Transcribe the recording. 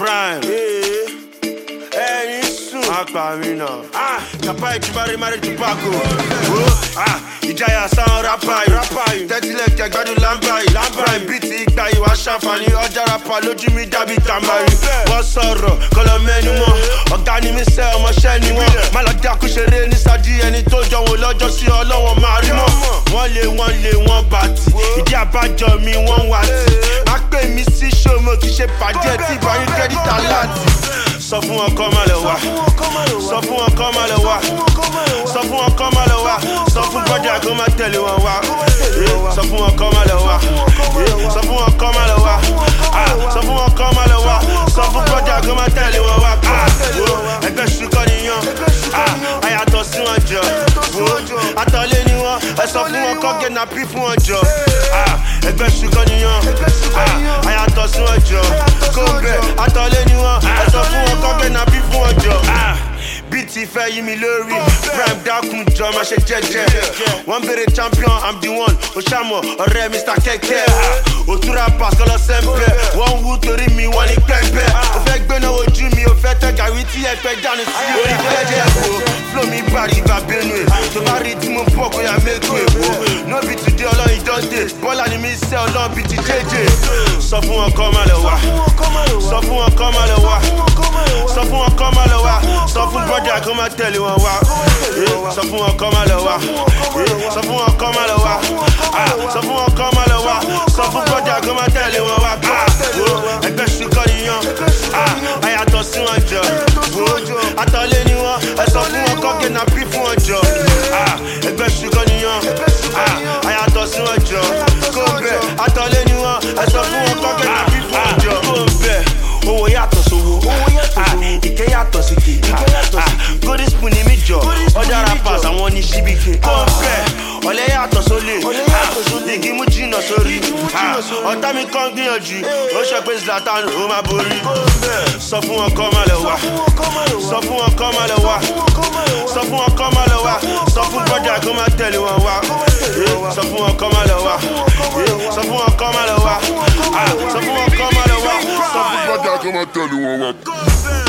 Prime. Aquamina. Capa Chibari Mari Tupaco. Ìjayà sound rapper yìí. Tẹ́tílẹ̀ kẹgbẹ́dùn lámbà yìí. Prime beat ìgbà yìí wá ṣàǹfààní. Ọjà rapper lójú mi dàbí tàmárì. Wọ́n sọ̀rọ̀ kọlọ mẹ́nu mọ́. Ọ̀gá ni mi sẹ́ ọmọṣẹ́ ni wọ́n. Má lọ dákú ṣeré ní sájí ẹni tó jọ wọn lọ́jọ́ sí ọlọ́wọ́n máa rí mọ́. Wọ́n lé wọ́n bàtì. Ìdí àbájọ mi wọ́n wà tí. Má pè mí sí ṣòmo kì í ṣe bàjẹ́ tí ìbáyín kẹ́dítà láti. Sọ fún wọn kọ́ máa lọ wá. Sọ fún wọn kọ́ máa lọ wá. Sọ fún wọn kọ́ máa lọ wá. Sọ fún brọ́dà kó máa tẹ̀lé wọn wá. Sọ fún wọn kọ́ máa lọ wá. Sọ fún wọn kọ́ máa lọ wá. Sọ fún wọn kọ́ máa lọ wá. Sọ fún brọ́dà kó máa tẹ̀lé wọn wá. Ẹgbẹ́ ṣùkọ́ nìyàn. Àyàtọ̀ sí wọn jọ. Àtọ̀lé ni wọn. Ẹ sọ fún wọn kọ́ gẹ̀nà pí fún wọn jọ. Ẹgbẹ́ ṣùkọ́ nìyàn. Àyàtọ̀ sí wọn jọ. Kó bẹ̀ àtọ̀lé ni wọn. Ẹ sọ fún wọn kọ́ gẹ̀nà pí fún wọn jọ. Beat fẹ́ yí mi lórí. Prime dákun jọ máa ṣe jẹ́jẹ́. Wọ́n bèrè champion, I'm the one. Oṣàmọ̀ ọ̀rẹ́ Mr. Kẹ̀kẹ́. Òtúrà pass kọ́lọ́ sẹ́ńpẹ́. Wọ́n wú torí mi, wọ́n ní pẹ́pẹ́. Ó fẹ́ gbéná ojú mi, ó fẹ́ tẹ́ gàrí tí ẹ fẹ́ jánu sí orí jẹ́jẹ́ èkó. Flow mi bàrí ìgbà Benue. Tó bá rí tí mo pọ̀ kó yà mẹ́kù èkó. No be today ọlọ́yin dọ́dé. Bọ́lá ni mi sẹ́ ọlọ́run bíi ti jẹ́jẹ́. Sọ fún wọn kọ́ máa lọ wá. Sọ fún wọn kọ́ máa lọ wá. Sọ fún wọn kọ́ máa lọ wá. Sọ fún brọ́dà kó máa tẹ̀lé wọn wá. Sọ fún wọn kọ́ máa lọ wá. Sọ fún wọn kọ́ máa lọ wá. Sọ fún wọn kọ́ máa lọ wá. Sọ fún brọ́dà kó máa tẹ̀lé wọn wá. Ẹgbẹ́ ṣùkọ́ nìyàn. Àyàtọ̀ sí wọn jọ. Àtọ̀lé ni wọn. Ẹ sọ fún wọn kọ́ gẹ̀nà pí fún wọn jọ. Ẹgbẹ́ ṣùkọ́ nìyàn. Àyàtọ̀ sí wọn jọ. Kó bẹ̀ àtọ̀lé ni wọn. Ẹ sọ fún wọn kọ́ gẹ̀nà pí fún wọn jọ. Kó bẹ̀ owó yàtọ̀ sówó. Ìkẹ́ yàtọ̀ sí kè. Golden spoon ni mí jọ. Ọjà rappers àwọn ní ṣíbíkè. Kó bẹ̀ ọ̀lẹ́ yàtọ̀ sólè. Igi mú jìnnà sórí. Ọ̀tá mi kàn gbìyànjú. Ó ṣe pé Zlatan ó máa borí. Sọ fún wọn kọ́ máa lọ wá. Sọ fún wọn kọ́ máa lọ wá. Sọ fún wọn kọ́ máa lọ wá. Sọ fún brọ́dà kó máa tẹ̀lé wọn wá. Sọ fún wọn kọ́ máa lọ wá. Sọ fún wọn kọ́ máa lọ wá. Sọ fún wọn kọ́ máa lọ wá. Sọ fún brọ́dà kó máa tẹ̀lé wọn wá.